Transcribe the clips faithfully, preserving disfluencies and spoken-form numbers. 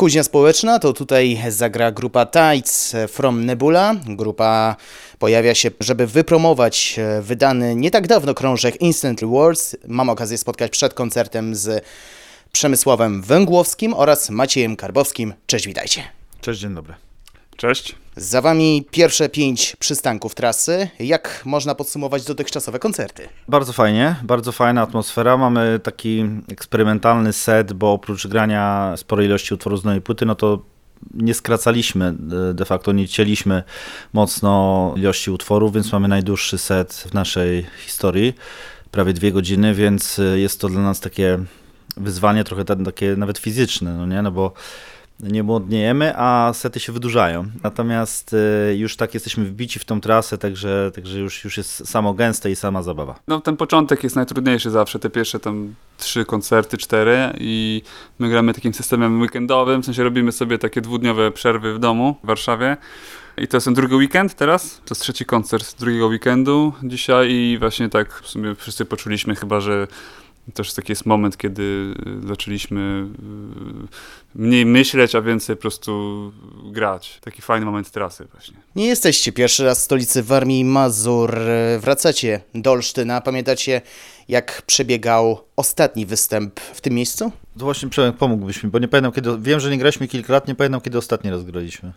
Kuźnia społeczna to tutaj zagra grupa Tides from Nebula. Grupa pojawia się, żeby wypromować wydany nie tak dawno krążek Instantly Words. Mam okazję spotkać przed koncertem z Przemysławem Węgłowskim oraz Maciejem Karbowskim. Cześć, witajcie. Cześć, dzień dobry. Cześć. Za wami pierwsze pięć przystanków trasy. Jak można podsumować dotychczasowe koncerty? Bardzo fajnie, bardzo fajna atmosfera. Mamy taki eksperymentalny set, bo oprócz grania sporej ilości utworów z nowej płyty, no to nie skracaliśmy, de facto nie cięliśmy mocno ilości utworów, więc mamy najdłuższy set w naszej historii, prawie dwie godziny, więc jest to dla nas takie wyzwanie trochę takie nawet fizyczne, no nie, no bo nie młodniejemy, a sety się wydłużają. Natomiast y, już tak jesteśmy wbici w tą trasę, także, także już, już jest samo gęste i sama zabawa. No ten początek jest najtrudniejszy zawsze, te pierwsze tam trzy koncerty, cztery i my gramy takim systemem weekendowym, w sensie robimy sobie takie dwudniowe przerwy w domu w Warszawie. I to jest ten drugi weekend teraz, to jest trzeci koncert drugiego weekendu dzisiaj i właśnie tak w sumie wszyscy poczuliśmy chyba, że też taki jest moment, kiedy zaczęliśmy mniej myśleć, a więcej po prostu grać. Taki fajny moment trasy właśnie. Nie jesteście pierwszy raz w stolicy Warmii i Mazur. Wracacie do Olsztyna. Pamiętacie, jak przebiegał ostatni występ w tym miejscu? To właśnie Przemek pomógłbyś mi, bo nie pamiętam kiedy, wiem, że nie graliśmy kilka lat, nie pamiętam kiedy ostatni raz graliśmy.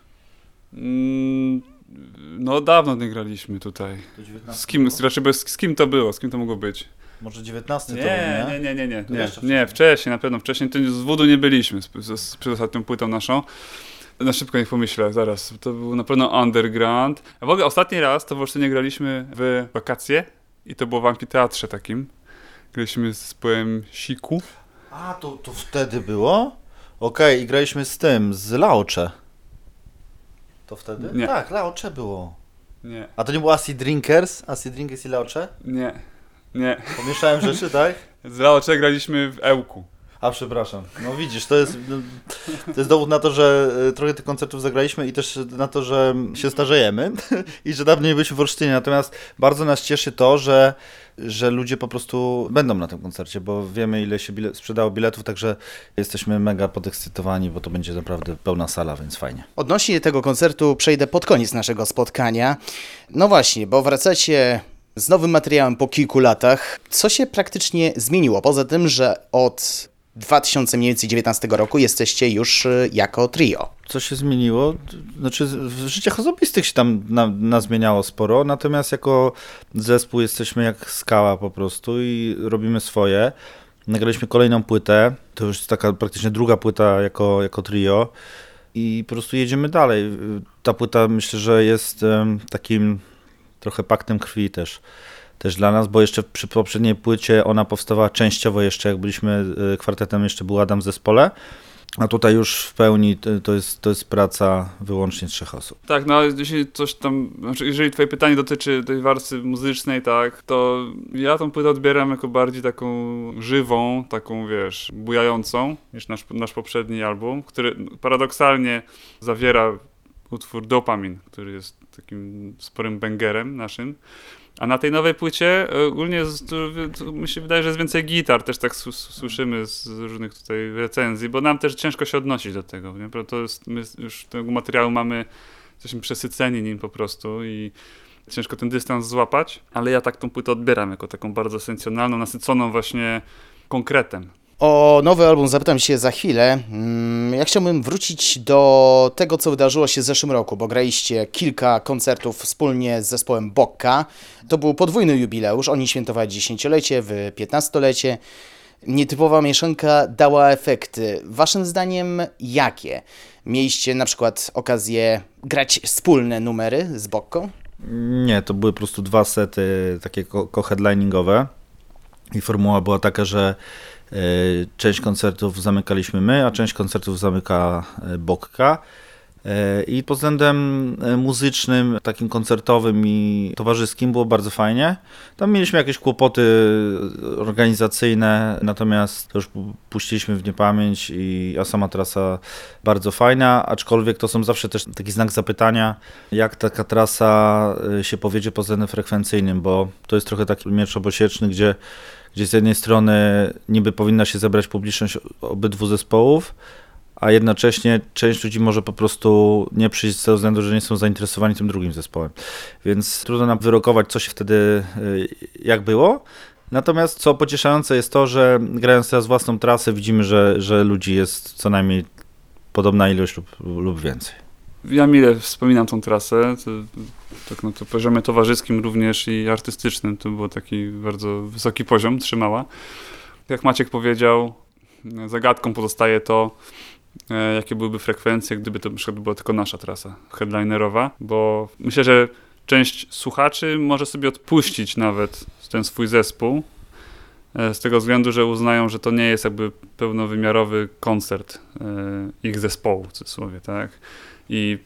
Mm, no dawno nie graliśmy tutaj. Z kim, raczej bez, z kim to było? Z kim to mogło być? Może dziewiętnasty to, nie? Nie, nie, nie, nie, nie, wcześniej. nie, wcześniej, na pewno wcześniej, to z Voodoo nie byliśmy, z, z, z przedostatnią płytą naszą. Na szybko niech pomyślę, zaraz, to był na pewno Underground. A w ogóle ostatni raz to w Olsztynie graliśmy w wakacje i to było w amfiteatrze takim. Graliśmy z zespołem Siku. A, to, to wtedy było? Okej, okay, i graliśmy z tym, z Laocze. To wtedy? Nie. Tak, Laocze było. Nie. A to nie było Acid Drinkers? Acid Drinkers i Laocze? Nie. Nie. Pomieszałem rzeczy, tak? Z Laocze graliśmy w Ełku. A, przepraszam. No widzisz, to jest, to jest dowód na to, że trochę tych koncertów zagraliśmy i też na to, że się starzejemy i że dawno nie byliśmy w Olsztynie. Natomiast bardzo nas cieszy to, że, że ludzie po prostu będą na tym koncercie, bo wiemy, ile się bile- sprzedało biletów, także jesteśmy mega podekscytowani, bo to będzie naprawdę pełna sala, więc fajnie. Odnośnie tego koncertu przejdę pod koniec naszego spotkania. No właśnie, bo wracacie z nowym materiałem po kilku latach. Co się praktycznie zmieniło? Poza tym, że od dwa tysiące dziewiętnastego roku jesteście już jako trio. Co się zmieniło? Znaczy w życiach osobistych się tam na, na zmieniało sporo, natomiast jako zespół jesteśmy jak skała po prostu i robimy swoje. Nagraliśmy kolejną płytę, to już jest taka praktycznie druga płyta jako, jako trio i po prostu jedziemy dalej. Ta płyta myślę, że jest um, takim trochę paktem krwi też. Też dla nas, bo jeszcze przy poprzedniej płycie ona powstawała częściowo jeszcze, jak byliśmy kwartetem, jeszcze był Adam w zespole, a tutaj już w pełni to jest, to jest praca wyłącznie trzech osób. Tak, no jeśli coś tam, znaczy jeżeli twoje pytanie dotyczy tej warstwy muzycznej, tak, to ja tą płytę odbieram jako bardziej taką żywą, taką wiesz, bujającą niż nasz, nasz poprzedni album, który paradoksalnie zawiera utwór Dopamin, który jest takim sporym bangerem naszym. A na tej nowej płycie ogólnie mi się wydaje, że jest więcej gitar, też tak słyszymy z różnych tutaj recenzji, bo nam też ciężko się odnosić do tego, nie? Bo to jest, my już tego materiału mamy, jesteśmy przesyceni nim po prostu i ciężko ten dystans złapać, ale ja tak tą płytę odbieram jako taką bardzo esencjonalną, nasyconą właśnie konkretem. O nowy album zapytam się za chwilę. Ja chciałbym wrócić do tego, co wydarzyło się w zeszłym roku, bo graliście kilka koncertów wspólnie z zespołem Bokka. To był podwójny jubileusz, oni świętowali dziesięciolecie, wy piętnastolecie. Nietypowa mieszanka dała efekty. Waszym zdaniem jakie? Mieliście na przykład okazję grać wspólne numery z Bokką? Nie, to były po prostu dwa sety takie co-headliningowe i formuła była taka, że część koncertów zamykaliśmy my, a część koncertów zamyka Bokka. I pod względem muzycznym, takim koncertowym i towarzyskim było bardzo fajnie. Tam mieliśmy jakieś kłopoty organizacyjne, natomiast to już puściliśmy w niepamięć, i, a sama trasa bardzo fajna, aczkolwiek to są zawsze też taki znak zapytania, jak taka trasa się powiedzie pod względem frekwencyjnym, bo to jest trochę taki miecz obosieczny, gdzie, gdzie z jednej strony niby powinna się zebrać publiczność obydwu zespołów, a jednocześnie część ludzi może po prostu nie przyjść z tego względu, że nie są zainteresowani tym drugim zespołem. Więc trudno nam wyrokować, co się wtedy, jak było. Natomiast co pocieszające jest to, że grając teraz własną trasę widzimy, że, że ludzi jest co najmniej podobna ilość lub, lub więcej. Ja mile wspominam tą trasę, to, tak na to poziomie towarzyskim również i artystycznym, to był taki bardzo wysoki poziom, trzymała. Jak Maciek powiedział, zagadką pozostaje to, jakie byłyby frekwencje, gdyby to na przykład była tylko nasza trasa headlinerowa, bo myślę, że część słuchaczy może sobie odpuścić nawet ten swój zespół, z tego względu, że uznają, że to nie jest jakby pełnowymiarowy koncert ich zespołu, w cudzysłowie, tak? I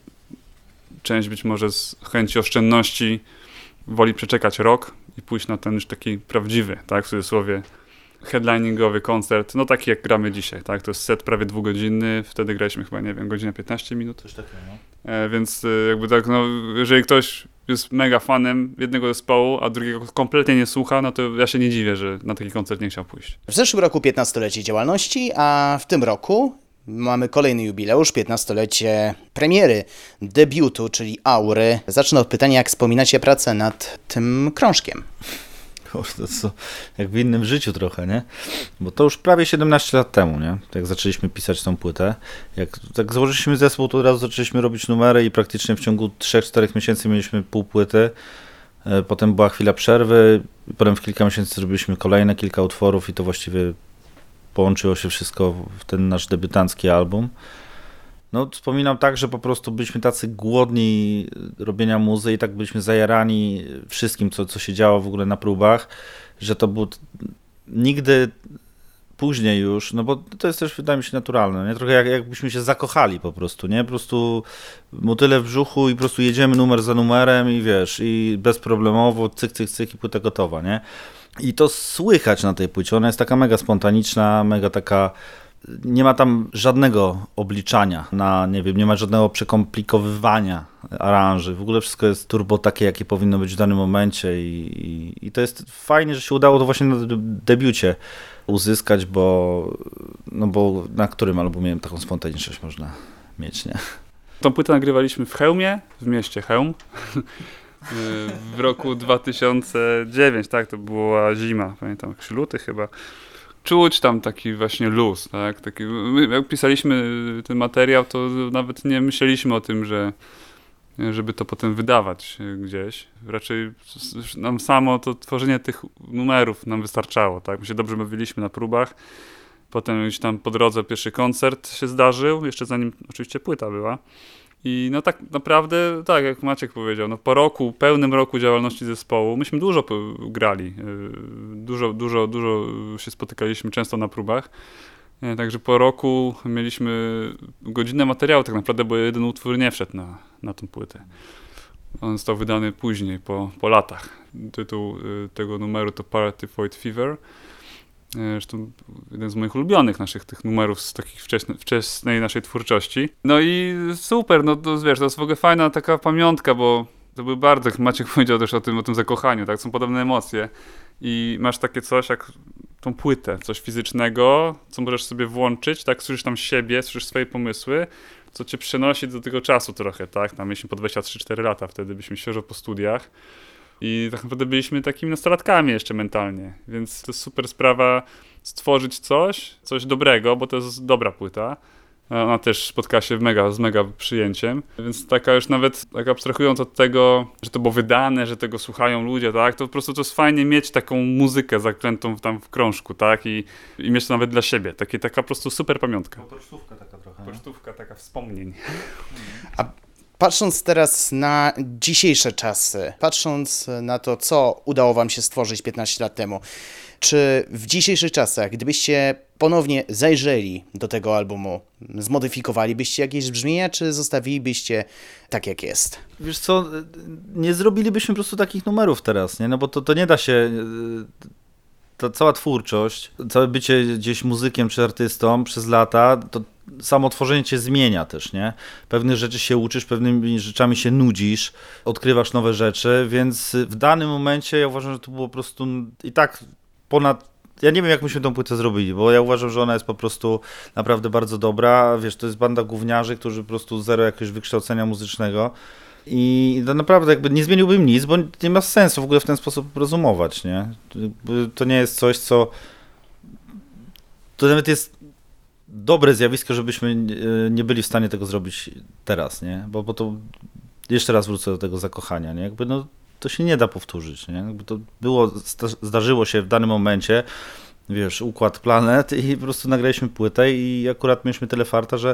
część być może z chęci oszczędności woli przeczekać rok i pójść na ten już taki prawdziwy, tak, w cudzysłowie, headliningowy koncert, no taki jak gramy dzisiaj, tak, to jest set prawie dwugodzinny, wtedy graliśmy chyba, nie wiem, godzina piętnaście minut. Coś takiego, no. E, więc jakby tak, no, jeżeli ktoś jest mega fanem jednego zespołu, a drugiego kompletnie nie słucha, no to ja się nie dziwię, że na taki koncert nie chciał pójść. W zeszłym roku piętnastolecie działalności, a w tym roku mamy kolejny jubileusz, piętnastolecie premiery, debiutu, czyli Aury. Zacznę od pytania, jak wspominacie pracę nad tym krążkiem? To co, jak w innym życiu trochę, nie? Bo to już prawie siedemnaście lat temu, nie? Jak zaczęliśmy pisać tą płytę. Jak tak założyliśmy zespół, to od razu zaczęliśmy robić numery i praktycznie w ciągu trzech czterech miesięcy mieliśmy pół płyty. Potem była chwila przerwy, potem w kilka miesięcy zrobiliśmy kolejne kilka utworów i to właściwie połączyło się wszystko w ten nasz debiutancki album. No, wspominam tak, że po prostu byliśmy tacy głodni robienia muzy i tak byliśmy zajarani wszystkim, co, co się działo w ogóle na próbach, że to było nigdy później już, no bo to jest też, wydaje mi się, naturalne, nie? Trochę jak, jakbyśmy się zakochali po prostu, nie? Po prostu motyle w brzuchu i po prostu jedziemy numer za numerem i wiesz, i bezproblemowo, cyk, cyk, cyk i płyta gotowa, nie? I to słychać na tej płycie, ona jest taka mega spontaniczna, mega taka, nie ma tam żadnego obliczania, na, nie wiem, nie ma żadnego przekomplikowywania aranży, w ogóle wszystko jest turbo takie, jakie powinno być w danym momencie i, i, i to jest fajnie, że się udało to właśnie na debiucie uzyskać, bo, no bo na którym albumie taką spontaniczność można mieć, nie? Tą płytę nagrywaliśmy w Chełmie, w mieście Chełm, w roku dwa tysiące dziewiątym, tak, to była zima, pamiętam, jakiś luty chyba. Czuć tam taki właśnie luz, tak, taki, my jak pisaliśmy ten materiał, to nawet nie myśleliśmy o tym, że żeby to potem wydawać gdzieś. Raczej nam samo to tworzenie tych numerów nam wystarczało, tak, my się dobrze bawiliśmy na próbach. Potem już tam po drodze pierwszy koncert się zdarzył, jeszcze zanim oczywiście płyta była. I no tak naprawdę, tak jak Maciek powiedział, no po roku, pełnym roku działalności zespołu, myśmy dużo grali, dużo, dużo, dużo się spotykaliśmy często na próbach. Także po roku mieliśmy godzinne materiały, tak naprawdę, bo jeden utwór nie wszedł na, na tą płytę. On został wydany później, po, po latach. Tytuł tego numeru to Party Void Fever. Zresztą jeden z moich ulubionych naszych tych numerów z takich wczesnej, wczesnej naszej twórczości. No i super, no to wiesz, to jest w ogóle fajna taka pamiątka, bo to był bardzo, jak Maciek powiedział też o tym, o tym zakochaniu, tak, są podobne emocje i masz takie coś jak tą płytę, coś fizycznego, co możesz sobie włączyć, tak, słyszysz tam siebie, słyszysz swoje pomysły, co cię przenosi do tego czasu trochę, tak, tam mieliśmy po dwadzieścia trzy cztery lata, wtedy byliśmy świeżo po studiach. I tak naprawdę byliśmy takimi nastolatkami jeszcze mentalnie, więc to jest super sprawa stworzyć coś, coś dobrego, bo to jest dobra płyta. Ona też spotkała się mega, z mega przyjęciem, więc taka już nawet, tak abstrahując od tego, że to było wydane, że tego słuchają ludzie, tak, to po prostu to jest fajnie mieć taką muzykę zaklętą tam w krążku, tak, i, i mieć to nawet dla siebie, Takie, taka po prostu super pamiątka. Pocztówka taka trochę. Pocztówka taka wspomnień. A patrząc teraz na dzisiejsze czasy, patrząc na to, co udało wam się stworzyć piętnaście lat temu, czy w dzisiejszych czasach, gdybyście ponownie zajrzeli do tego albumu, zmodyfikowalibyście jakieś brzmienia, czy zostawilibyście tak, jak jest? Wiesz co, nie zrobilibyśmy po prostu takich numerów teraz, nie? No bo to, to nie da się... Ta cała twórczość, całe bycie gdzieś muzykiem czy artystą przez lata, to samo tworzenie cię zmienia też, nie? Pewnych rzeczy się uczysz, pewnymi rzeczami się nudzisz, odkrywasz nowe rzeczy, więc w danym momencie ja uważam, że to było po prostu i tak ponad ja nie wiem, jak myśmy tą płytę zrobili, bo ja uważam, że ona jest po prostu naprawdę bardzo dobra. Wiesz, to jest banda gówniarzy, którzy po prostu zero jakiegoś wykształcenia muzycznego. I to naprawdę jakby nie zmieniłbym nic, bo nie ma sensu w ogóle w ten sposób rozumować, nie? To nie jest coś, co... To nawet jest dobre zjawisko, żebyśmy nie byli w stanie tego zrobić teraz, nie? Bo, bo to... Jeszcze raz wrócę do tego zakochania, nie? Jakby no, to się nie da powtórzyć, nie? Jakby to było, zdarzyło się w danym momencie, wiesz, układ planet i po prostu nagraliśmy płytę i akurat mieliśmy tyle farta, że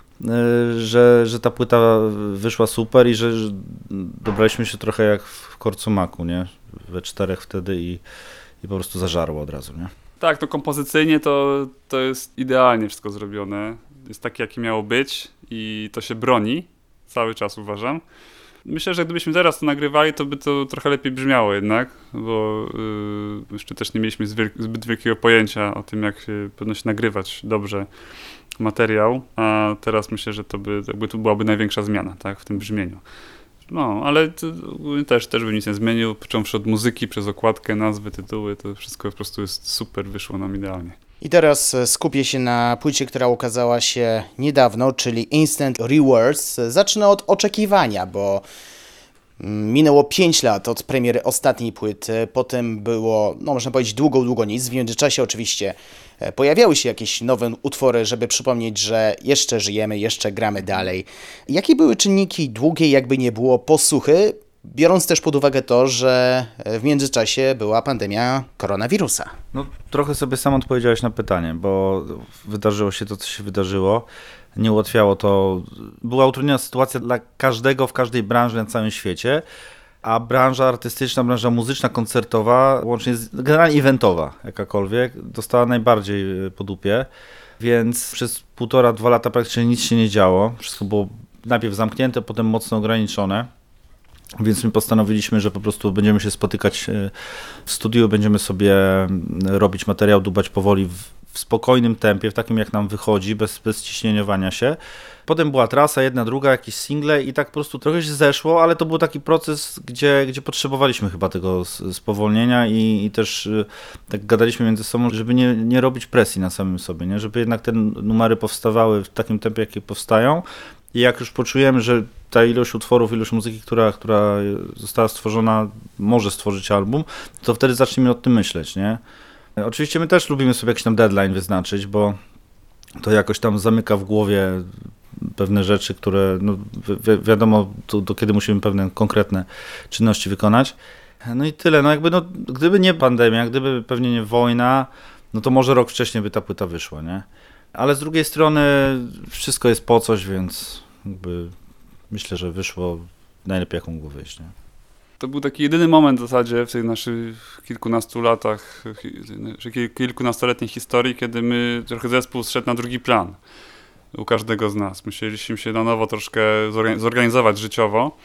Że, że ta płyta wyszła super i że, że dobraliśmy się trochę jak w Korcomaku, nie? We czterech wtedy i, i po prostu zażarło od razu, nie? Tak, to kompozycyjnie to, to jest idealnie wszystko zrobione. Jest takie, jakie miało być i to się broni. Cały czas uważam. Myślę, że gdybyśmy teraz to nagrywali, to by to trochę lepiej brzmiało jednak, bo yy, jeszcze też nie mieliśmy zbyt wielkiego pojęcia o tym, jak się powinno się nagrywać dobrze materiał, a teraz myślę, że to by, jakby tu byłaby największa zmiana, tak, w tym brzmieniu. No, ale to, też, też bym nic nie zmienił, począwszy od muzyki, przez okładkę, nazwy, tytuły, to wszystko po prostu jest super, wyszło nam idealnie. I teraz skupię się na płycie, która ukazała się niedawno, czyli Instant Reverse. Zacznę od oczekiwania, bo minęło pięć lat od premiery ostatniej płyty, potem było, no można powiedzieć, długo, długo nic. W międzyczasie oczywiście pojawiały się jakieś nowe utwory, żeby przypomnieć, że jeszcze żyjemy, jeszcze gramy dalej. Jakie były czynniki długiej, jakby nie było, posłuchy, biorąc też pod uwagę to, że w międzyczasie była pandemia koronawirusa? No trochę sobie sam odpowiedziałeś na pytanie, bo wydarzyło się to, co się wydarzyło. Nie ułatwiało to. Była utrudniona sytuacja dla każdego w każdej branży na całym świecie, a branża artystyczna, branża muzyczna, koncertowa, łącznie z, generalnie eventowa jakakolwiek, dostała najbardziej po dupie, więc przez półtora, dwa lata praktycznie nic się nie działo. Wszystko było najpierw zamknięte, potem mocno ograniczone. Więc my postanowiliśmy, że po prostu będziemy się spotykać w studiu, będziemy sobie robić materiał, dubać powoli w, w spokojnym tempie, w takim jak nam wychodzi, bez, bez ciśnieniowania się. Potem była trasa, jedna, druga, jakieś single i tak po prostu trochę się zeszło, ale to był taki proces, gdzie, gdzie potrzebowaliśmy chyba tego spowolnienia i, i też tak gadaliśmy między sobą, żeby nie, nie robić presji na samym sobie, nie? Żeby jednak te numery powstawały w takim tempie, jakie powstają. I jak już poczujemy, że ta ilość utworów, ilość muzyki, która, która została stworzona, może stworzyć album, to wtedy zacznijmy o tym myśleć, nie? Oczywiście my też lubimy sobie jakiś tam deadline wyznaczyć, bo to jakoś tam zamyka w głowie pewne rzeczy, które no, wi- wiadomo do, do kiedy musimy pewne konkretne czynności wykonać. No i tyle. No jakby no, gdyby nie pandemia, gdyby pewnie nie wojna, no to może rok wcześniej by ta płyta wyszła, nie? Ale z drugiej strony wszystko jest po coś, więc jakby myślę, że wyszło najlepiej, jak mogło wyjść, nie? To był taki jedyny moment w zasadzie w tych naszych kilkunastu latach, kilkunastoletniej historii, kiedy my, trochę zespół zszedł na drugi plan u każdego z nas. Musieliśmy się na nowo troszkę zorganizować życiowo,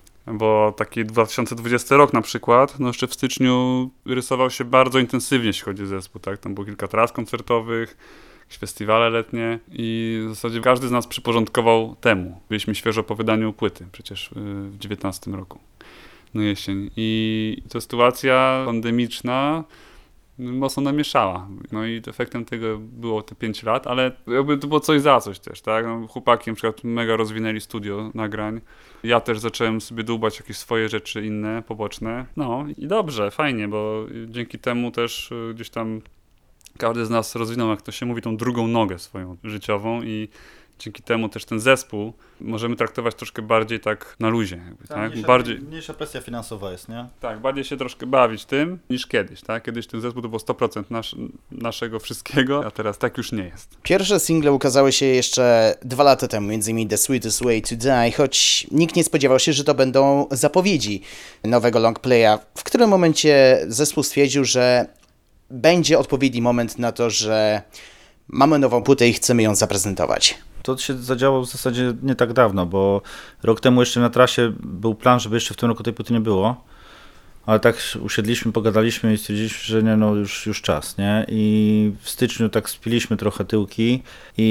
bo taki dwa tysiące dwudziesty rok na przykład, no jeszcze w styczniu rysował się bardzo intensywnie, jeśli chodzi o zespół, tak? Tam było kilka tras koncertowych, festiwale letnie i w zasadzie każdy z nas przyporządkował temu. Byliśmy świeżo po wydaniu płyty przecież w dziewiętnastym roku, no jesień. I to sytuacja pandemiczna mocno namieszała. No i efektem tego było te pięć lat, ale jakby to było coś za coś też, tak? No, chłopaki na przykład mega rozwinęli studio nagrań. Ja też zacząłem sobie dłubać jakieś swoje rzeczy inne, poboczne. No i dobrze, fajnie, bo dzięki temu też gdzieś tam każdy z nas rozwinął, jak to się mówi, tą drugą nogę swoją życiową i dzięki temu też ten zespół możemy traktować troszkę bardziej tak na luzie. Jakby, tak? Mniejsza, bardziej, mniejsza presja finansowa jest, nie? tak, bardziej się troszkę bawić tym niż kiedyś. Tak? Kiedyś ten zespół to było sto procent nasz, naszego wszystkiego, a teraz tak już nie jest. Pierwsze single ukazały się jeszcze dwa lata temu, między innymi The Sweetest Way to Die, choć nikt nie spodziewał się, że to będą zapowiedzi nowego longplaya. W którym momencie zespół stwierdził, że będzie odpowiedni moment na to, że mamy nową płytę i chcemy ją zaprezentować? To się zadziało w zasadzie nie tak dawno, bo rok temu jeszcze na trasie był plan, żeby jeszcze w tym roku tej płyty nie było, ale tak usiedliśmy, pogadaliśmy i stwierdziliśmy, że nie, no już, już czas, nie? I w styczniu tak spiliśmy trochę tyłki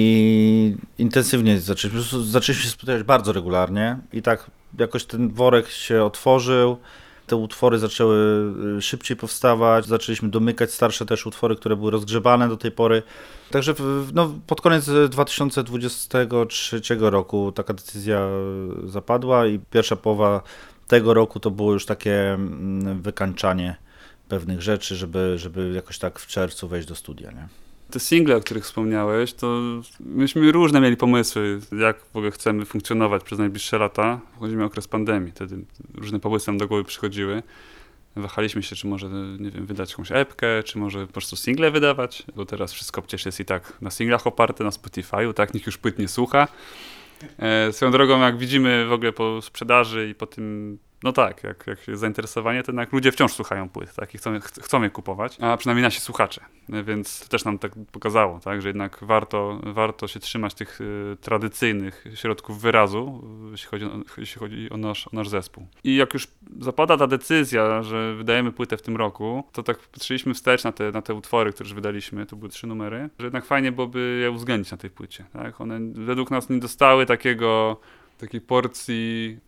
i intensywnie zaczęliśmy, zaczęliśmy się spotykać bardzo regularnie i tak jakoś ten worek się otworzył. te utwory zaczęły szybciej powstawać, zaczęliśmy domykać starsze też utwory, które były rozgrzebane do tej pory. Także no, pod koniec dwa tysiące dwudziestego trzeciego roku taka decyzja zapadła i pierwsza połowa tego roku to było już takie wykańczanie pewnych rzeczy, żeby, żeby jakoś tak w czerwcu wejść do studia, nie? Te single, o których wspomniałeś, to myśmy różne mieli pomysły, jak w ogóle chcemy funkcjonować przez najbliższe lata. Wchodzimy w okres pandemii, wtedy różne pomysły nam do głowy przychodziły. Wahaliśmy się, czy może, nie wiem, wydać jakąś epkę, czy może po prostu single wydawać, bo teraz wszystko przecież jest i tak na singlach oparte, na Spotify'u, tak, nikt już płyt nie słucha. E, swoją drogą, jak widzimy w ogóle po sprzedaży i po tym, no tak, jak, jak jest zainteresowanie, to jednak ludzie wciąż słuchają płyt, tak, i chcą, ch- chcą je kupować, a przynajmniej nasi słuchacze, więc to też nam tak pokazało, tak, że jednak warto, warto się trzymać tych y, tradycyjnych środków wyrazu, jeśli chodzi, o, jeśli chodzi o, nasz, o nasz zespół. I jak już zapada ta decyzja, że wydajemy płytę w tym roku, to tak patrzyliśmy wstecz na te, na te utwory, które już wydaliśmy, to były trzy numery, że jednak fajnie byłoby je uwzględnić na tej płycie, tak, one według nas nie dostały takiego, takiej porcji.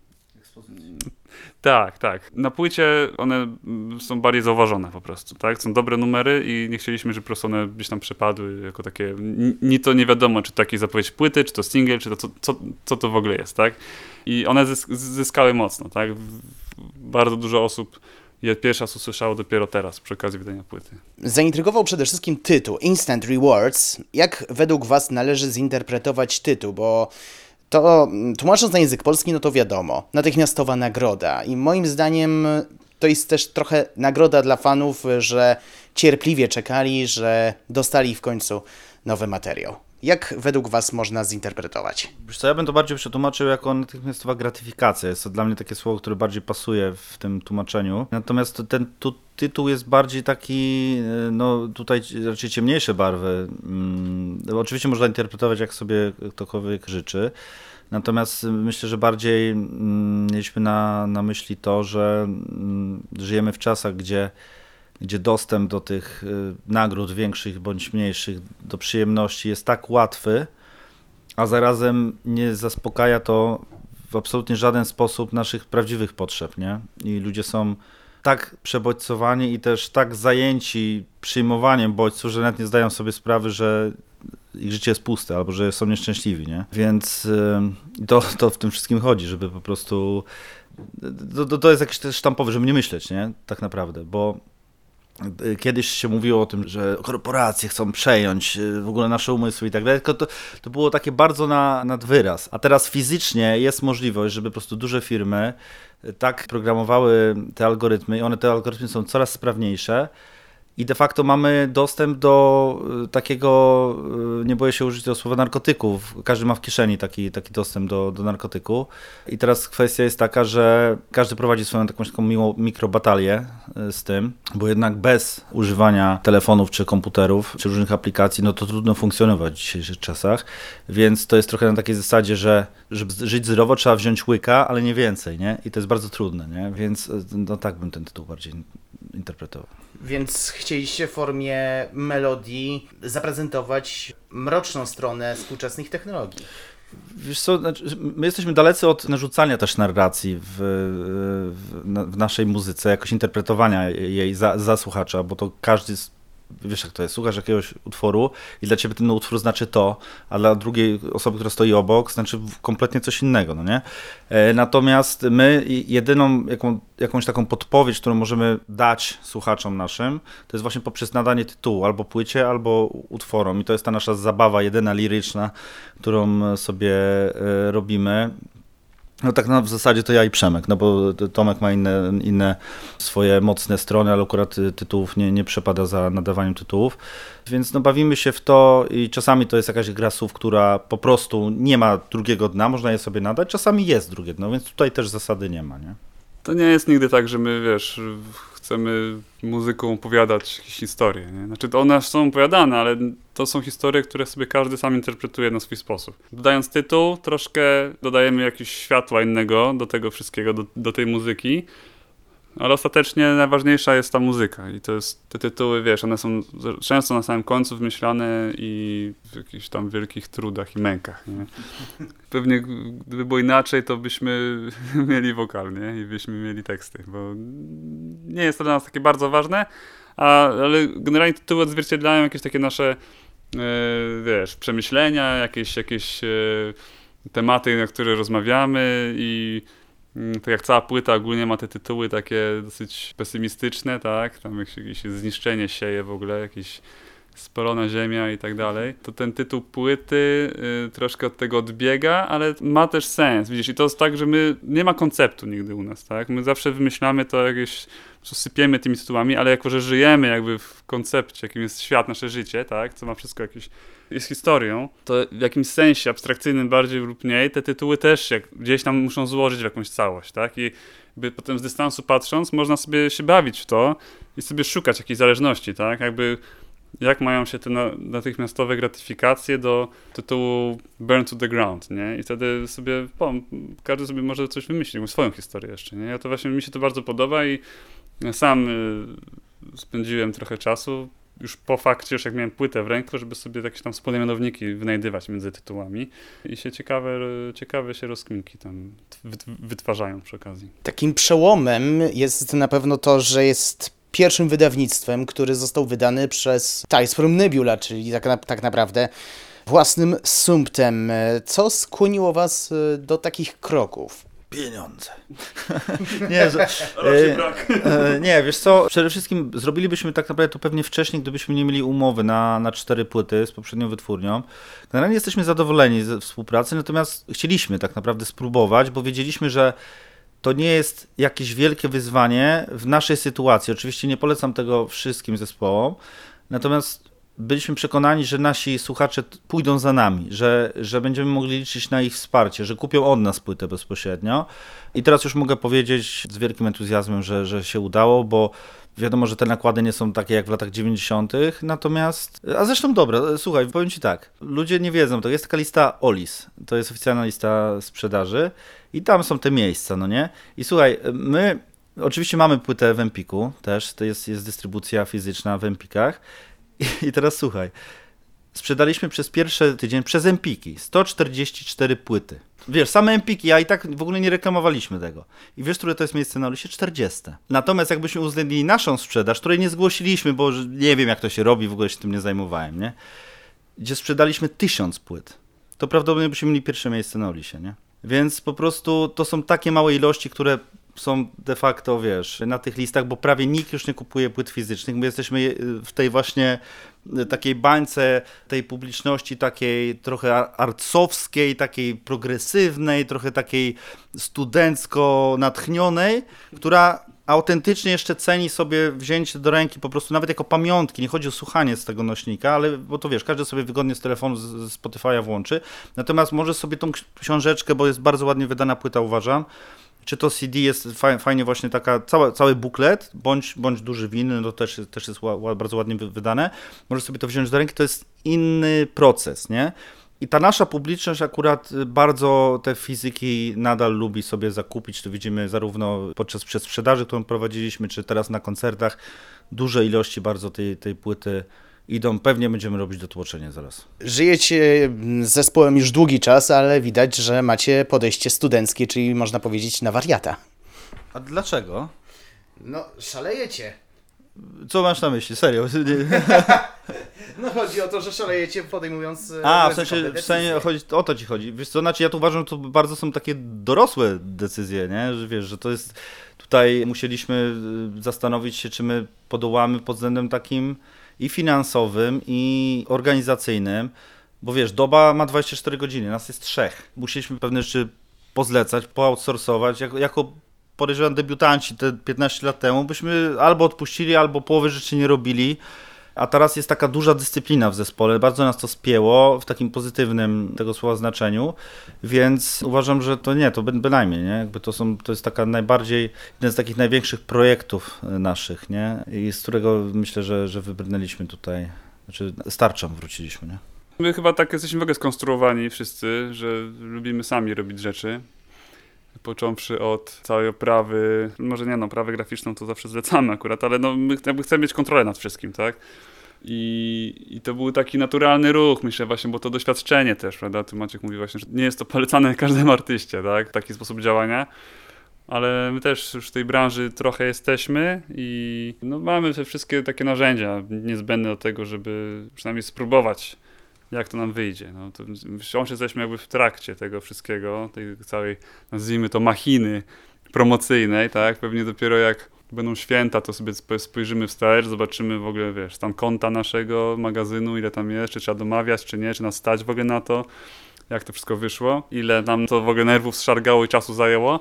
Tak, tak. Na płycie one są bardziej zauważone po prostu, tak? Są dobre numery i nie chcieliśmy, żeby po prostu one gdzieś tam przepadły jako takie, ni to nie wiadomo, czy to jakieś zapowiedź płyty, czy to single, czy to co, co, co to w ogóle jest, tak? I one zysk zyskały mocno, tak? Bardzo dużo osób je pierwszy raz usłyszało dopiero teraz, przy okazji wydania płyty. Zaintrygował przede wszystkim tytuł Instant Rewards. Jak według was należy zinterpretować tytuł, bo to tłumacząc na język polski, no to wiadomo, natychmiastowa nagroda i moim zdaniem to jest też trochę nagroda dla fanów, że cierpliwie czekali, że dostali w końcu nowy materiał. Jak według was można zinterpretować? Wiesz co, ja bym to bardziej przetłumaczył jako natychmiastowa gratyfikacja. Jest to dla mnie takie słowo, które bardziej pasuje w tym tłumaczeniu. Natomiast ten tu, tytuł jest bardziej taki, no tutaj raczej ciemniejsze barwy. Hmm, oczywiście można interpretować jak sobie ktokolwiek życzy. Natomiast myślę, że bardziej hmm, mieliśmy na, na myśli to, że hmm, żyjemy w czasach, gdzie gdzie dostęp do tych nagród większych bądź mniejszych, do przyjemności jest tak łatwy, a zarazem nie zaspokaja to w absolutnie żaden sposób naszych prawdziwych potrzeb, nie? I ludzie są tak przebodźcowani i też tak zajęci przyjmowaniem bodźców, że nawet nie zdają sobie sprawy, że ich życie jest puste albo że są nieszczęśliwi, nie? Więc yy, to, to w tym wszystkim chodzi, żeby po prostu... To, to jest jakieś też sztampowe, żeby nie myśleć, nie? Tak naprawdę, bo kiedyś się mówiło o tym, że korporacje chcą przejąć w ogóle nasze umysły i tak dalej, tylko to, to było takie bardzo na, nad wyraz. A teraz fizycznie jest możliwość, żeby po prostu duże firmy tak programowały te algorytmy i one, te algorytmy są coraz sprawniejsze i de facto mamy dostęp do takiego, nie boję się użyć tego słowa, narkotyków. Każdy ma w kieszeni taki, taki dostęp do, do narkotyku. I teraz kwestia jest taka, że każdy prowadzi swoją taką, taką miłą mikrobatalię z tym, bo jednak bez używania telefonów czy komputerów, czy różnych aplikacji, no to trudno funkcjonować w dzisiejszych czasach. Więc to jest trochę na takiej zasadzie, że żeby żyć zdrowo trzeba wziąć łyka, ale nie więcej, nie? I to jest bardzo trudne, nie? Więc no tak bym ten tytuł bardziej interpretował. Więc chcieliście w formie melodii zaprezentować mroczną stronę współczesnych technologii. Wiesz co, my jesteśmy dalecy od narzucania też narracji w, w, w naszej muzyce, jakoś interpretowania jej za, za słuchacza, bo to każdy, wiesz jak to jest, słuchasz jakiegoś utworu i dla ciebie ten utwór znaczy to, a dla drugiej osoby, która stoi obok, znaczy kompletnie coś innego, no nie? Natomiast my jedyną jaką, jakąś taką podpowiedź, którą możemy dać słuchaczom naszym, to jest właśnie poprzez nadanie tytułu albo płycie, albo utworom i to jest ta nasza zabawa jedyna liryczna, którą sobie robimy. No tak no, w zasadzie to ja i Przemek, no bo Tomek ma inne, inne swoje mocne strony, ale akurat tytułów nie, nie przepada za nadawaniem tytułów, więc no bawimy się w to i czasami to jest jakaś gra słów, która po prostu nie ma drugiego dna, można je sobie nadać, czasami jest drugie dno, więc tutaj też zasady nie ma, nie? To nie jest nigdy tak, że my, wiesz, chcemy muzyką opowiadać jakieś historie, nie? Znaczy, to one są opowiadane, ale to są historie, które sobie każdy sam interpretuje na swój sposób. Dodając tytuł, troszkę dodajemy jakiegoś światła innego do tego wszystkiego, do, do tej muzyki. Ale ostatecznie najważniejsza jest ta muzyka i to jest, te tytuły, wiesz, one są często na samym końcu wymyślane i w jakichś tam wielkich trudach i mękach, nie? Pewnie gdyby było inaczej, to byśmy mieli wokal, nie? I byśmy mieli teksty, bo nie jest to dla nas takie bardzo ważne, a, ale generalnie tytuły odzwierciedlają jakieś takie nasze, e, wiesz, przemyślenia, jakieś, jakieś e, tematy, na które rozmawiamy i tak jak cała płyta ogólnie ma te tytuły takie dosyć pesymistyczne, tak? Tam jakieś zniszczenie sieje w ogóle, jakieś spalona ziemia i tak dalej. To ten tytuł płyty y, troszkę od tego odbiega, ale ma też sens, widzisz? I to jest tak, że my, nie ma konceptu nigdy u nas, tak? My zawsze wymyślamy to jakieś, sypiemy tymi tytułami, ale jako, że żyjemy jakby w koncepcie, jakim jest świat, nasze życie, tak? Co ma wszystko jakieś, jest historią, to w jakimś sensie abstrakcyjnym bardziej lub mniej, te tytuły też jak, gdzieś tam muszą złożyć w jakąś całość, tak? I by potem z dystansu patrząc, można sobie się bawić w to i sobie szukać jakiejś zależności, tak? Jakby jak mają się te natychmiastowe gratyfikacje do tytułu Burn to the Ground, nie? I wtedy sobie, po, każdy sobie może coś wymyślić, swoją historię jeszcze, nie? Ja to właśnie, mi się to bardzo podoba i ja sam y, spędziłem trochę czasu, już po fakcie, już jak miałem płytę w ręku, żeby sobie jakieś tam wspólne mianowniki wynajdywać między tytułami i się ciekawe, ciekawe się rozkminki tam wytwarzają przy okazji. Takim przełomem jest na pewno to, że jest pierwszym wydawnictwem, który został wydany przez Tales from Nebula, czyli tak, na, tak naprawdę własnym sumptem. Co skłoniło was do takich kroków? Pieniądze. nie, że, e, e, nie, wiesz co, przede wszystkim zrobilibyśmy tak naprawdę to pewnie wcześniej, gdybyśmy nie mieli umowy na, na cztery płyty z poprzednią wytwórnią. Generalnie jesteśmy zadowoleni ze współpracy, natomiast chcieliśmy tak naprawdę spróbować, bo wiedzieliśmy, że to nie jest jakieś wielkie wyzwanie w naszej sytuacji. Oczywiście nie polecam tego wszystkim zespołom, natomiast byliśmy przekonani, że nasi słuchacze pójdą za nami, że, że będziemy mogli liczyć na ich wsparcie, że kupią od nas płytę bezpośrednio. I teraz już mogę powiedzieć z wielkim entuzjazmem, że, że się udało, bo wiadomo, że te nakłady nie są takie jak w latach dziewięćdziesiątych, natomiast... A zresztą dobra, słuchaj, powiem ci tak, ludzie nie wiedzą, to jest taka lista Olis, to jest oficjalna lista sprzedaży i tam są te miejsca, no nie? I słuchaj, my oczywiście mamy płytę w Empiku też, to jest, jest dystrybucja fizyczna w Empikach i, i teraz słuchaj, sprzedaliśmy przez pierwszy tydzień przez Empiki sto czterdzieści cztery płyty. Wiesz, same Empiki, a i tak w ogóle nie reklamowaliśmy tego. I wiesz, które to jest miejsce na liście? czterdzieste. Natomiast jakbyśmy uwzględnili naszą sprzedaż, której nie zgłosiliśmy, bo nie wiem jak to się robi, w ogóle się tym nie zajmowałem, nie? Gdzie sprzedaliśmy tysiąc płyt. To prawdopodobnie byśmy mieli pierwsze miejsce na liście, nie? Więc po prostu to są takie małe ilości, które są de facto, wiesz, na tych listach, bo prawie nikt już nie kupuje płyt fizycznych. My jesteśmy w tej właśnie takiej bańce tej publiczności, takiej trochę arcowskiej, takiej progresywnej, trochę takiej studencko natchnionej, która autentycznie jeszcze ceni sobie wzięcie do ręki po prostu nawet jako pamiątki. Nie chodzi o słuchanie z tego nośnika, ale bo to wiesz, każdy sobie wygodnie z telefonu z Spotify'a włączy. Natomiast może sobie tą książeczkę, bo jest bardzo ładnie wydana płyta, uważam, czy to C D jest fajnie właśnie taka, cały, cały buklet, bądź, bądź duży win, to też, też jest bardzo ładnie wydane. Możesz sobie to wziąć do ręki, to jest inny proces, nie? I ta nasza publiczność akurat bardzo te fizyki nadal lubi sobie zakupić, to widzimy zarówno podczas sprzedaży, którą prowadziliśmy, czy teraz na koncertach, duże ilości bardzo tej, tej płyty idą, pewnie będziemy robić dotłoczenie zaraz. Żyjecie z zespołem już długi czas, ale widać, że macie podejście studenckie, czyli można powiedzieć na wariata. A dlaczego? No, szalejecie. Co masz na myśli? Serio? No chodzi o to, że szalejecie podejmując... A, w sensie, w sensie chodzi, o to ci chodzi. Wiesz co, znaczy ja tu uważam, że to bardzo są takie dorosłe decyzje, nie? Że wiesz, że to jest... Tutaj musieliśmy zastanowić się, czy my podołamy pod względem takim i finansowym, i organizacyjnym, bo wiesz, doba ma dwadzieścia cztery godziny, nas jest trzech. Musieliśmy pewne rzeczy pozlecać, pooutsourcować. Jako, jako podejrzewam debiutanci te piętnaście lat temu, byśmy albo odpuścili, albo połowy rzeczy nie robili. A teraz jest taka duża dyscyplina w zespole, bardzo nas to spięło w takim pozytywnym tego słowa znaczeniu, więc uważam, że to nie, to bynajmniej, nie? Jakby to są, to jest taka najbardziej, jeden z takich największych projektów naszych, nie? I z którego myślę, że, że wybrnęliśmy tutaj, znaczy z tarczą wróciliśmy, nie? My chyba tak jesteśmy w ogóle skonstruowani wszyscy, że lubimy sami robić rzeczy. począwszy od całej oprawy, może nie no, oprawę graficzną to zawsze zlecamy akurat, ale no my jakby chcemy mieć kontrolę nad wszystkim, tak? I, I to był taki naturalny ruch, myślę właśnie, bo to doświadczenie też, prawda? Ty Maciek mówi właśnie, że nie jest to polecane każdemu artyście, tak? Taki sposób działania. Ale my też już w tej branży trochę jesteśmy i no mamy te wszystkie takie narzędzia niezbędne do tego, żeby przynajmniej spróbować, jak to nam wyjdzie. No, to wciąż jesteśmy jakby w trakcie tego wszystkiego, tej całej, nazwijmy to, machiny promocyjnej, tak? Pewnie dopiero jak będą święta, to sobie spojrzymy wstecz, zobaczymy w ogóle, wiesz, stan konta naszego magazynu, ile tam jest, czy trzeba domawiać, czy nie, czy nas stać w ogóle na to, jak to wszystko wyszło, ile nam to w ogóle nerwów zszargało i czasu zajęło.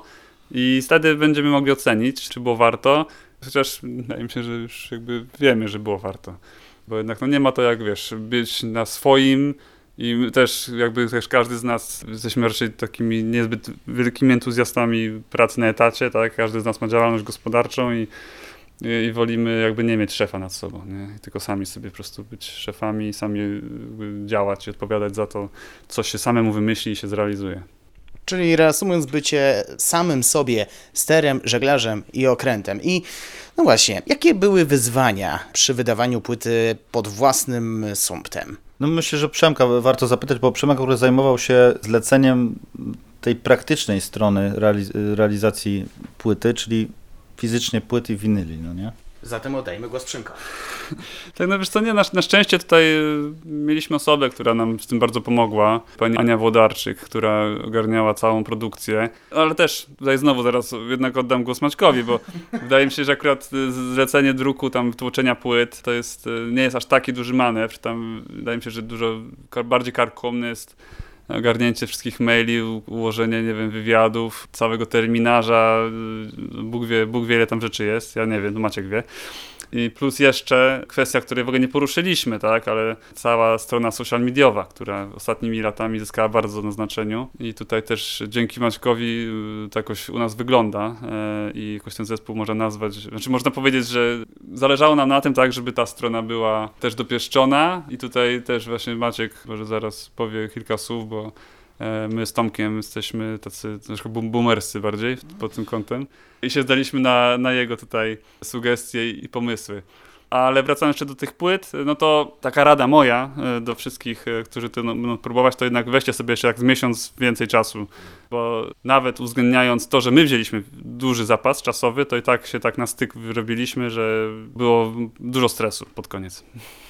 I wtedy będziemy mogli ocenić, czy było warto, chociaż wydaje mi się, że już jakby wiemy, że było warto. Bo jednak no nie ma to jak, wiesz, być na swoim i też jakby też każdy z nas jesteśmy raczej takimi niezbyt wielkimi entuzjastami pracy na etacie, tak? Każdy z nas ma działalność gospodarczą i, i, i wolimy jakby nie mieć szefa nad sobą, nie? I tylko sami sobie po prostu być szefami, sami działać i odpowiadać za to, co się samemu wymyśli i się zrealizuje. Czyli reasumując, bycie samym sobie sterem, żeglarzem i okrętem. I no właśnie, jakie były wyzwania przy wydawaniu płyty pod własnym sumptem? No myślę, że Przemka warto zapytać, bo Przemek, który zajmował się zleceniem tej praktycznej strony realiz- realizacji płyty, czyli fizycznie płyty i winyli, no nie? Zatem oddajmy głos Przemkowi. Tak, no wiesz co, nie, na, na szczęście tutaj mieliśmy osobę, która nam w tym bardzo pomogła, pani Ania Włodarczyk, która ogarniała całą produkcję, ale też tutaj znowu zaraz jednak oddam głos Maćkowi, bo wydaje mi się, że akurat zlecenie druku, tam tłoczenia płyt, to jest, nie jest aż taki duży manewr, tam wydaje mi się, że dużo bardziej karkołomny jest ogarnięcie wszystkich maili, ułożenie, nie wiem, wywiadów, całego terminarza, Bóg wie, Bóg wie ile tam rzeczy jest, ja nie wiem, to Maciek wie. I plus jeszcze kwestia, której w ogóle nie poruszyliśmy, tak, ale cała strona social mediowa, która ostatnimi latami zyskała bardzo na znaczeniu i tutaj też dzięki Maćkowi to jakoś u nas wygląda i jakoś ten zespół można nazwać, znaczy można powiedzieć, że zależało nam na tym, tak, żeby ta strona była też dopieszczona i tutaj też właśnie Maciek może zaraz powie kilka słów, bo my z Tomkiem jesteśmy tacy troszkę boomerscy bardziej pod tym kątem i się zdaliśmy na, na jego tutaj sugestie i pomysły. Ale wracając jeszcze do tych płyt, no to taka rada moja do wszystkich, którzy to będą próbować, to jednak weźcie sobie jeszcze tak z miesiąc więcej czasu, bo nawet uwzględniając to, że my wzięliśmy duży zapas czasowy, to i tak się tak na styk wyrobiliśmy, że było dużo stresu pod koniec.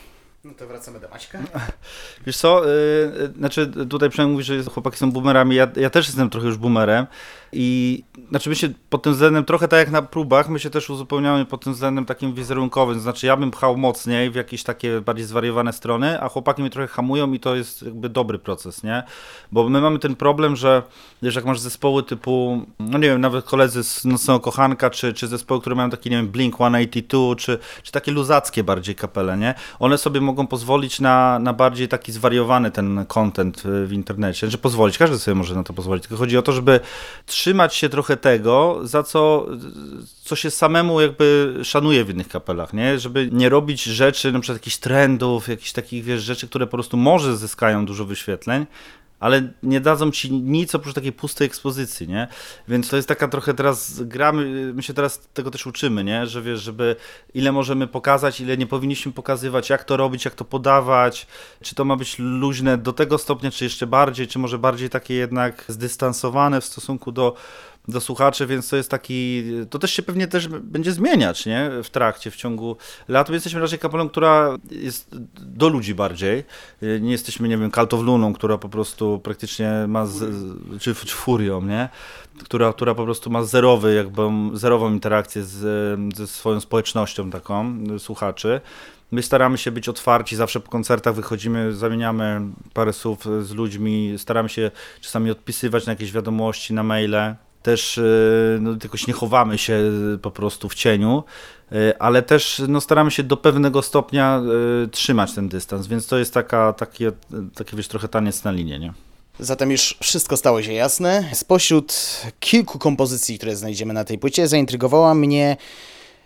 No to wracamy do Maćka. Wiesz co, yy, znaczy tutaj przynajmniej mówi, że chłopaki są boomerami, ja, ja też jestem trochę już boomerem i znaczy my się pod tym względem trochę tak jak na próbach, my się też uzupełniamy pod tym względem takim wizerunkowym, znaczy ja bym pchał mocniej w jakieś takie bardziej zwariowane strony, a chłopaki mnie trochę hamują i to jest jakby dobry proces, nie? Bo my mamy ten problem, że wiesz, jak masz zespoły typu, no nie wiem, nawet koledzy z Nocnego Kochanka, czy, czy zespoły, które mają taki, nie wiem, Blink sto osiemdziesiąt dwa, czy, czy takie luzackie bardziej kapele, nie? One sobie mogą pozwolić na, na bardziej taki zwariowany ten content w internecie, że pozwolić, każdy sobie może na to pozwolić, tylko chodzi o to, żeby trzymać się trochę tego, za co, co się samemu jakby szanuje w innych kapelach, nie? Żeby nie robić rzeczy, na przykład jakichś trendów, jakichś takich, wiesz, rzeczy, które po prostu może zyskają dużo wyświetleń, ale nie dadzą ci nic oprócz takiej pustej ekspozycji, nie? Więc to jest taka trochę teraz gramy, my się teraz tego też uczymy, nie? Że wiesz, żeby ile możemy pokazać, ile nie powinniśmy pokazywać, jak to robić, jak to podawać, czy to ma być luźne do tego stopnia, czy jeszcze bardziej, czy może bardziej takie jednak zdystansowane w stosunku do do słuchaczy, więc to jest taki, to też się pewnie też będzie zmieniać, nie? W trakcie, w ciągu lat. My jesteśmy raczej kapelą, która jest do ludzi bardziej. Nie jesteśmy, nie wiem, Cult of Luną, która po prostu praktycznie ma, z, czy, czy Furią, nie? Która, która po prostu ma zerowy, jakby zerową interakcję z, ze swoją społecznością taką słuchaczy. My staramy się być otwarci, zawsze po koncertach wychodzimy, zamieniamy parę słów z ludźmi, staramy się czasami odpisywać na jakieś wiadomości, na maile. Też no, jakoś nie chowamy się po prostu w cieniu, ale też no, staramy się do pewnego stopnia y, trzymać ten dystans, więc to jest taka, takie, takie wiesz, trochę taniec na linie, nie? Zatem już wszystko stało się jasne. Spośród kilku kompozycji, które znajdziemy na tej płycie, zaintrygowała mnie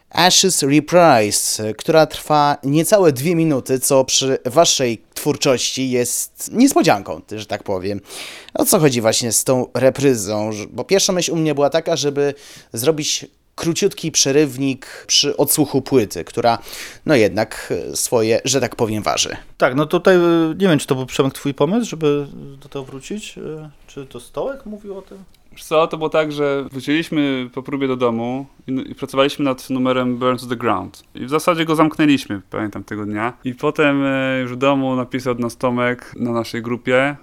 Ashes Reprise, która trwa niecałe dwie minuty, co przy waszej twórczości jest niespodzianką, że tak powiem. O co chodzi właśnie z tą repryzą? Bo pierwsza myśl u mnie była taka, żeby zrobić króciutki przerywnik przy odsłuchu płyty, która no jednak swoje, że tak powiem, waży. Tak, no tutaj nie wiem, czy to był, Przemek, twój pomysł, żeby do tego wrócić? Czy to Stołek mówił o tym? Wiesz co, to było tak, że wróciliśmy po próbie do domu i, i pracowaliśmy nad numerem Burn to the Ground. I w zasadzie go zamknęliśmy, pamiętam, tego dnia. I potem e, już w domu napisał do nas Tomek na naszej grupie,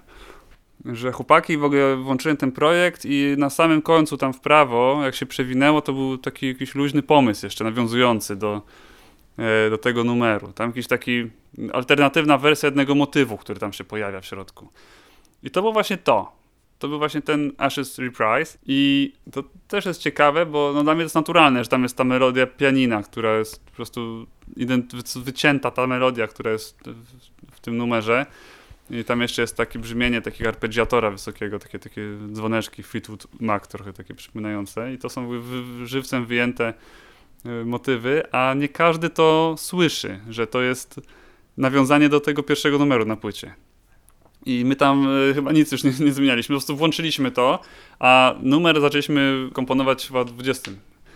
że chłopaki, w ogóle włączyłem ten projekt i na samym końcu tam w prawo, jak się przewinęło, to był taki jakiś luźny pomysł jeszcze nawiązujący do, e, do tego numeru. Tam jakiś taki alternatywna wersja jednego motywu, który tam się pojawia w środku. I to było właśnie to. To był właśnie ten Ashes Reprise i to też jest ciekawe, bo no dla mnie to jest naturalne, że tam jest ta melodia pianina, która jest po prostu ident- wycięta, ta melodia, która jest w, w tym numerze. I tam jeszcze jest takie brzmienie takiego arpeggiatora wysokiego, takie, takie dzwoneczki Fleetwood Mac trochę takie przypominające i to są wy, wy, żywcem wyjęte y, motywy, a nie każdy to słyszy, że to jest nawiązanie do tego pierwszego numeru na płycie. I my tam y, chyba nic już nie, nie zmienialiśmy, po prostu włączyliśmy to, a numer zaczęliśmy komponować chyba dwudziestym,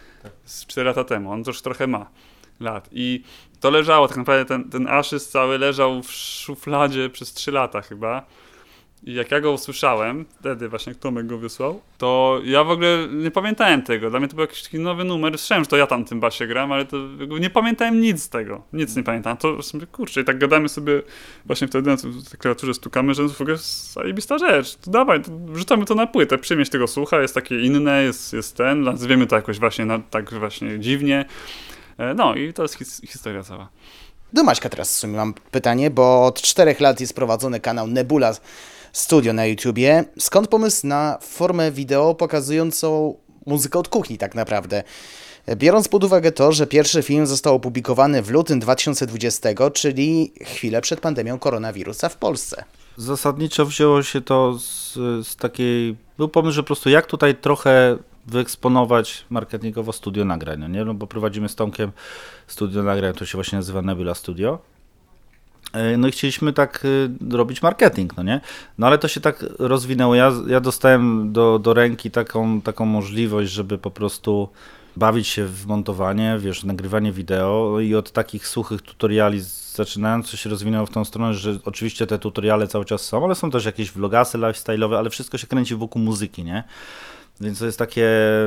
z cztery lata temu, on już trochę ma lat i to leżało, tak naprawdę ten, ten Ashes cały leżał w szufladzie przez trzy lata chyba i jak ja go usłyszałem, wtedy właśnie jak Tomek go wysłał, to ja w ogóle nie pamiętałem tego, dla mnie to był jakiś taki nowy numer, słyszałem, że to ja tam tym basie gram, ale to nie pamiętałem nic z tego, nic nie pamiętam, to sobie, kurczę, i tak gadamy sobie właśnie wtedy na tej klawiaturze stukamy, że w ogóle zajebista rzecz, to dawaj, to wrzucamy to na płytę, przymieść tego słucha, jest takie inne, jest, jest ten, nazwiemy to jakoś właśnie na, tak właśnie dziwnie. No i to jest his- historia cała. Do Maćka teraz w sumie mam pytanie, bo od czterech lat jest prowadzony kanał Nebula Studio na YouTubie. Skąd pomysł na formę wideo pokazującą muzykę od kuchni tak naprawdę? Biorąc pod uwagę to, że pierwszy film został opublikowany w lutym dwa tysiące dwudziestego, czyli chwilę przed pandemią koronawirusa w Polsce. Zasadniczo wzięło się to z, z takiej... Był pomysł, że po prostu jak tutaj trochę wyeksponować marketingowo studio nagrań, no nie? No bo prowadzimy z Tomkiem studio nagrań, to się właśnie nazywa Nebula Studio. No i chcieliśmy tak robić marketing, no nie? No ale to się tak rozwinęło. Ja, ja dostałem do, do ręki taką, taką możliwość, żeby po prostu bawić się w montowanie, wiesz, nagrywanie wideo i od takich suchych tutoriali zaczynając, to się rozwinęło w tą stronę, że oczywiście te tutoriale cały czas są, ale są też jakieś vlogasy lifestyle'owe, ale wszystko się kręci wokół muzyki, nie? Więc to jest takie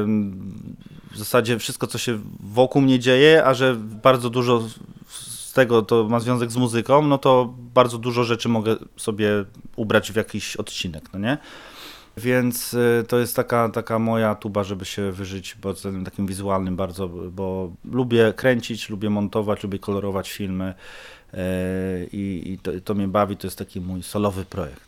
w zasadzie wszystko, co się wokół mnie dzieje, a że bardzo dużo z tego to ma związek z muzyką, no to bardzo dużo rzeczy mogę sobie ubrać w jakiś odcinek, no nie? Więc to jest taka, taka moja tuba, żeby się wyżyć pod względem takim wizualnym bardzo, bo lubię kręcić, lubię montować, lubię kolorować filmy i, i to, to mnie bawi, to jest taki mój solowy projekt.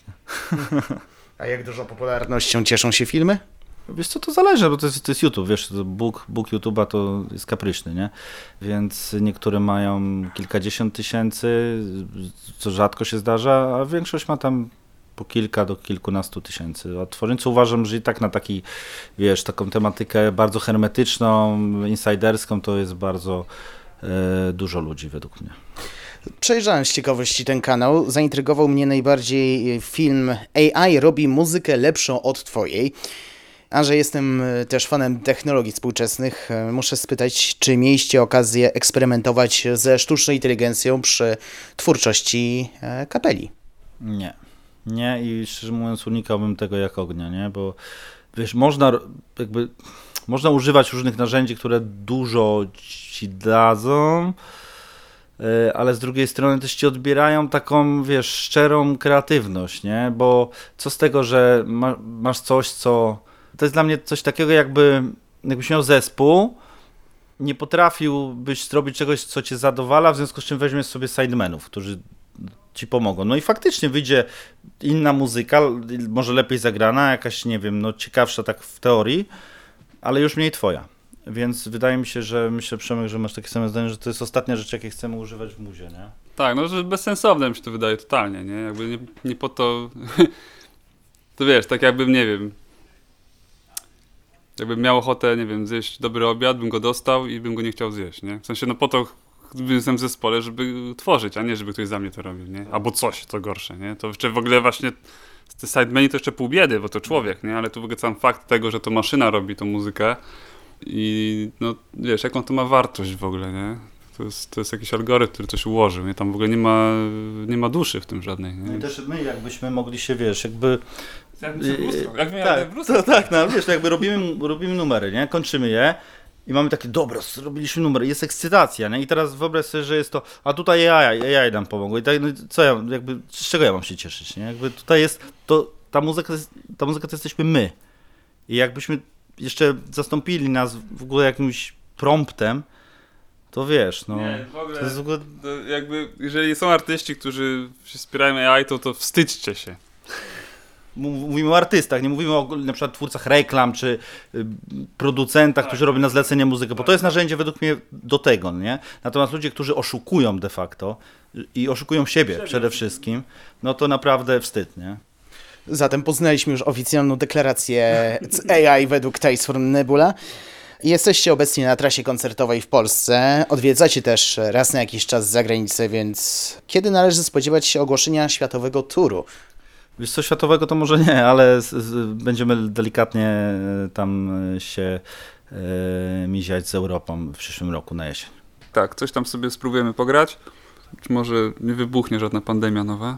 A jak dużą popularnością cieszą się filmy? Wiesz co, to zależy, bo to jest, to jest YouTube, wiesz, to Bóg, Bóg YouTube'a to jest kapryśny, nie? Więc niektóre mają kilkadziesiąt tysięcy, co rzadko się zdarza, a większość ma tam po kilka do kilkunastu tysięcy. A twórcy uważam, że i tak na taki, wiesz, taką tematykę bardzo hermetyczną, insiderską, to jest bardzo e, dużo ludzi według mnie. Przejrzałem z ciekawości ten kanał, zaintrygował mnie najbardziej film A I robi muzykę lepszą od twojej. A że jestem też fanem technologii współczesnych, muszę spytać, czy mieliście okazję eksperymentować ze sztuczną inteligencją przy twórczości kapeli? Nie. Nie i szczerze mówiąc unikałbym tego jak ognia, nie? Bo wiesz, można jakby można używać różnych narzędzi, które dużo ci dadzą, ale z drugiej strony też ci odbierają taką, wiesz, szczerą kreatywność, nie? Bo co z tego, że ma, masz coś, co... To jest dla mnie coś takiego, jakby jakbyś miał zespół, nie potrafiłbyś zrobić czegoś, co cię zadowala, w związku z czym weźmiesz sobie sidemenów, którzy ci pomogą. No i faktycznie wyjdzie inna muzyka, może lepiej zagrana, jakaś, nie wiem, no ciekawsza tak w teorii, ale już mniej twoja. Więc wydaje mi się, że myślę, Przemek, że masz takie same zdanie, że to jest ostatnia rzecz, jakie chcemy używać w muzie, nie? Tak, no że bezsensowne mi się to wydaje totalnie, nie? Jakby nie, nie po to... To wiesz, tak jakbym, nie wiem... Jakbym miał ochotę, nie wiem, zjeść dobry obiad, bym go dostał i bym go nie chciał zjeść, nie? W sensie, no po to jestem w zespole, żeby tworzyć, a nie żeby ktoś za mnie to robił, nie? Albo coś, to gorsze, nie? To jeszcze w ogóle właśnie te sidemeni to jeszcze pół biedy, bo to człowiek, nie? Ale tu w ogóle sam fakt tego, że to maszyna robi tą muzykę i no wiesz, jaką to ma wartość w ogóle, nie? To jest, to jest jakiś algorytm, który coś ułożył, nie? Tam w ogóle nie ma, nie ma duszy w tym żadnej, nie? No i też my jakbyśmy mogli się, wiesz, jakby... Jak miałem tak, to, tak, no wiesz, jakby robimy, robimy numery, nie? Kończymy je i mamy takie, dobra, zrobiliśmy numer, jest ekscytacja, nie? I teraz wyobraź sobie, że jest to, a tutaj A I, A I nam pomogło i tak, no co ja, jakby, z czego ja mam się cieszyć, nie? Jakby tutaj jest, to ta muzyka, to jest, ta muzyka to jesteśmy my. I jakbyśmy jeszcze zastąpili nas w ogóle jakimś promptem, to wiesz, no... Nie, w ogóle, to jest w ogóle... to jakby, jeżeli są artyści, którzy się wspierają A I, to, to wstydźcie się. Mówimy o artystach, nie mówimy o na przykład twórcach reklam, czy y, producentach, tak, którzy robią na zlecenie muzykę, bo to jest narzędzie według mnie do tego, nie? Natomiast ludzie, którzy oszukują de facto i oszukują siebie przede wszystkim, no to naprawdę wstyd, nie? Zatem poznaliśmy już oficjalną deklarację A I według Tales from Nebula. Jesteście obecnie na trasie koncertowej w Polsce, odwiedzacie też raz na jakiś czas zagranicę, więc kiedy należy spodziewać się ogłoszenia światowego turu? Wiesz co, światowego to może nie, ale z, z, będziemy delikatnie tam się e, miziać z Europą w przyszłym roku na jesień. Tak, coś tam sobie spróbujemy pograć. Być może nie wybuchnie żadna pandemia nowa.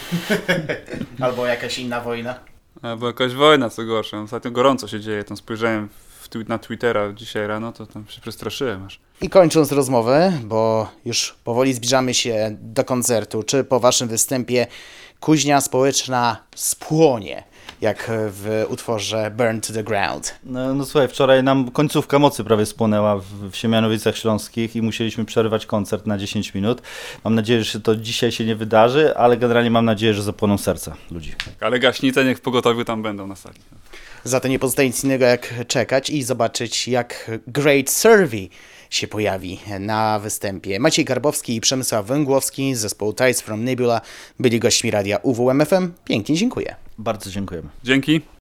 Albo jakaś inna wojna. Albo jakaś wojna, co gorsze. Ostatnio gorąco się dzieje, tam spojrzałem w, na Twittera dzisiaj rano, to tam się przestraszyłem aż. I kończąc rozmowę, bo już powoli zbliżamy się do koncertu, czy po waszym występie kuźnia społeczna spłonie, jak w utworze Burn to the Ground? No, no słuchaj, wczoraj nam końcówka mocy prawie spłonęła w, w Siemianowicach Śląskich i musieliśmy przerwać koncert na dziesięć minut. Mam nadzieję, że to dzisiaj się nie wydarzy, ale generalnie mam nadzieję, że zapłoną serca ludzi. Ale gaśnice niech w pogotowiu tam będą na sali. Zatem nie pozostaje nic innego jak czekać i zobaczyć, jak Great Survey się pojawi na występie. Maciej Garbowski i Przemysław Węgłowski z zespołu Tales from Nebula byli gośćmi radia U W M F M. Pięknie dziękuję. Bardzo dziękujemy. Dzięki.